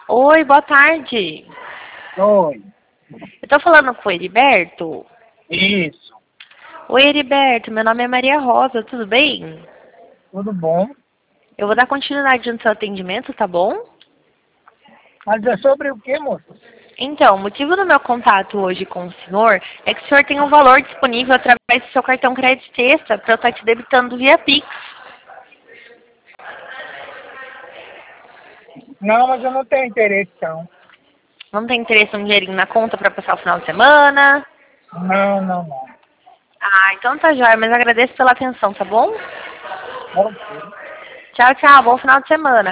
Oi, boa tarde. Oi. Eu tô falando com o Heriberto? Isso. Oi, Heriberto, meu nome é Maria Rosa, tudo bem? Tudo bom? Eu vou dar continuidade no seu atendimento, tá bom? Mas é sobre o que, moça? Então, o motivo do meu contato hoje com o senhor é que o senhor tem um valor disponível através do seu cartão crédito extra para eu estar te debitando via Pix. Não, mas eu não tenho interesse, não. Não tem interesse em um dinheirinho na conta para passar o final de semana? Não. Ah, então tá jóia, mas agradeço pela atenção, tá bom? Ok. Tchau, tchau, bom final de semana.